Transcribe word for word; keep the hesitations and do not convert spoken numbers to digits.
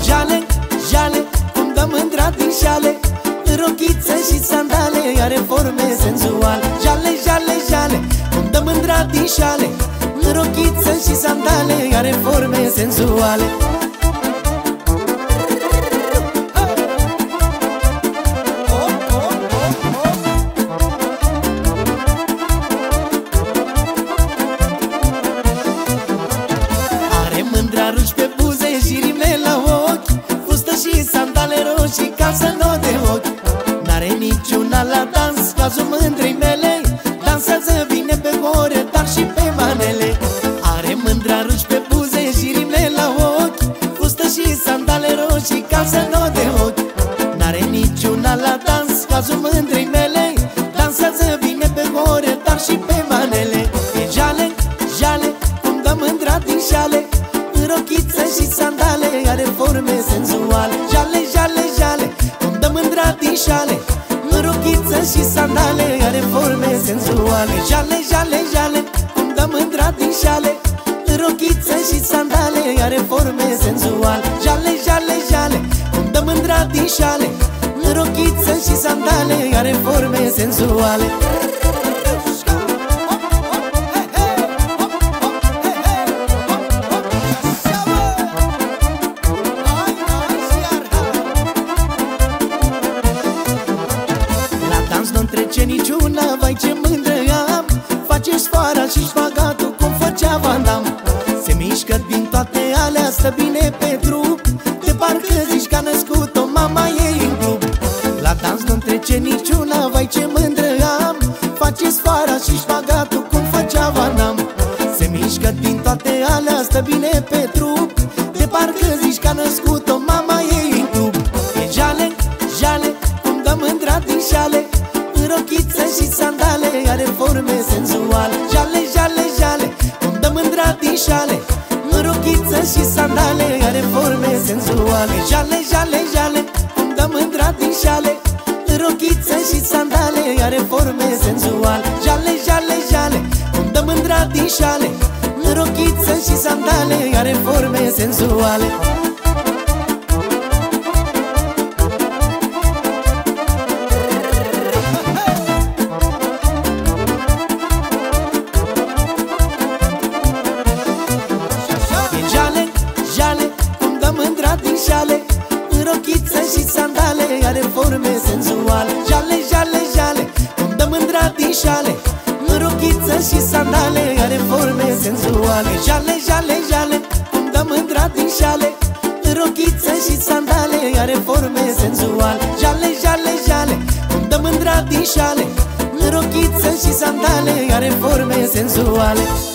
Jale, jale, cum dă mândra din șale, rochiță și sandale, are forme senzuale. Jale, jale, jale, cum dă mândra din șale, rochiță și sandale, are forme senzuale. Are mândra ruși pe buze și rime la ochi, fustă și sandale roșii ca să nu de ochi. N-are niciuna la dans, cazul mândrei mele, dansează bine pe ore, dar și pe manele. Are mândra ruși pe buze și rime la ochi, fustă și sandale roșii ca să nu de ochi. N-are niciuna la dans, cazul mândrei mele, dansează bine pe ore, dar și pe manele. E jale, jale, cum dă mândra din șale, rochiță și sandale, are forme senzuale. Jale, jale, jale, cum dă mândra din șale, rochiță și sandale, are forme senzuale. Jale, jale, jale, cum dă mândra din șale, rochiță și sandale, are forme senzuale. Jale, jale, jale, cum dă mândra din șale, rochiță și sandale, are forme senzuale. Nu-mi trece niciuna, vai ce mândră am, face sfoara și șpagatul cum făcea Van Damme. Se mișcă din toate alea, stă bine pe trup, de parcă zici că a născut-o mama ei în club. La dans nu-mi trece niciuna, vai ce mândră am, face sfoara și șpagatul cum făcea Van Damme. Se mișcă din toate alea, stă bine pe trup, de parcă zici că a născut-o mama ei în club. E jale, jale, cum dă mândra din șale, rochiță și sandale, are forme senzuale. Jale, jale, jale, cum dă mândra din șale, rochiță și sandale, are forme senzuale. Jale, jale, jale, cum dă mândra din șale, rochiță și sandale, are forme senzuale. Jale, jale, jale, cum dă mândra din șale, rochiță și sandale, are forme senzuale. Din șale, rochiță și sandale, are forme senzuale. Jale, jale, jale, cum dă mândra din șale, rochiță și sandale, are forme senzuale. Jale, jale, jale, cum dă mândra din șale, rochiță și sandale, are forme senzuale. Jale, jale, jale, cum dă mândra din șale, rochiță și sandale, are forme senzuale.